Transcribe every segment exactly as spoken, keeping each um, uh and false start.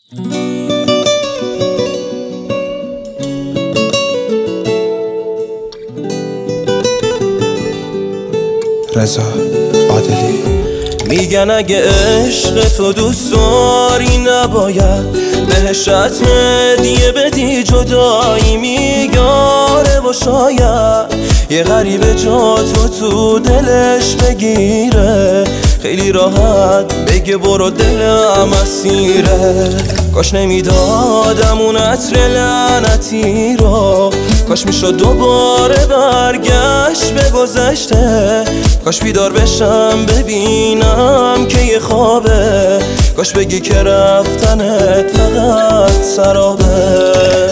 رضا عادلی. میگن اگه عشق تو دوست داری نباید بهش هدیه بدی، جدایی میگاره و شاید یه غریبه جا تو تو دلش بگیره، خیلی راحت بگه برو دلم اسیره. کاش نمیدادم اون عطر لعنتی رو، کاش میشد دوباره برگشت به گذشته، کاش بیدار بشم ببینم که یه خوابه، کاش بگی که رفتنت فقط سرابه.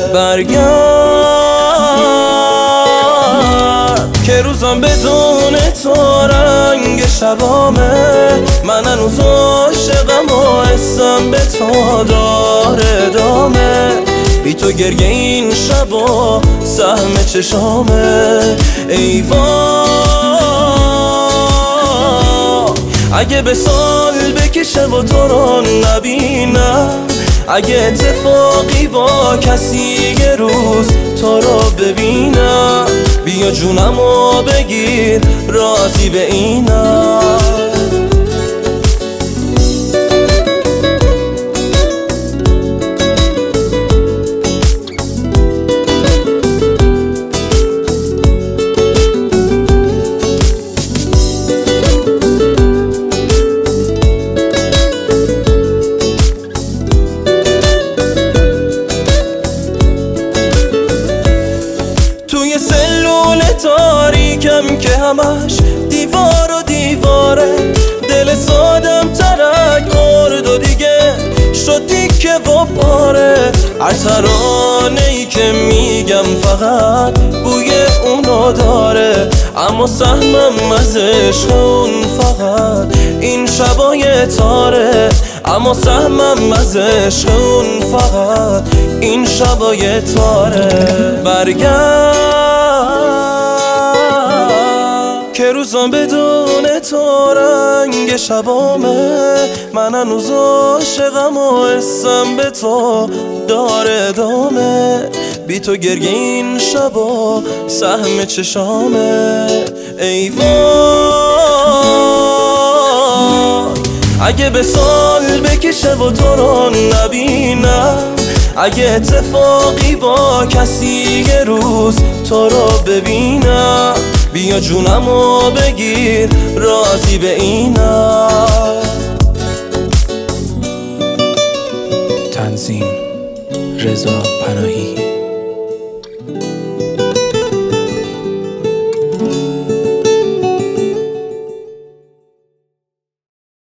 برگرد که روزم بدون تو رنگ شبامه، من هنوز عاشقم و حسم به تو داره دامه، بی تو گریه این شب و سهم چشامه. ای وای اگه به سال بکشه و تو رو نبینم، اگه اتفاقی با کسی یه روز تو رو ببینم، بیا جونمو بگیر راضی به اینم. توی سلول تاریکم که همش دیوار و دیواره، دل سادم ترک خورد و دیگه شد دیگه و پاره. هر ترانه ای که میگم فقط بوی اونو داره، اما سهمم از عشق اون فقط این شبای تاره، اما سهمم از عشق اون فقط این شبای تاره. برگرد که روزم بدون تو رنگ شبامه، من هنوز عاشقم و حسم به تو داره دامه، بی تو گریه این شب و سهم چشامه. ای وای اگه به سال بکشه و تو رو نبینم، اگه اتفاقی با کسی یه روز تو رو ببینم، بیا جونمو بگیر راضی به اینم. تنظیم رضا پناهی.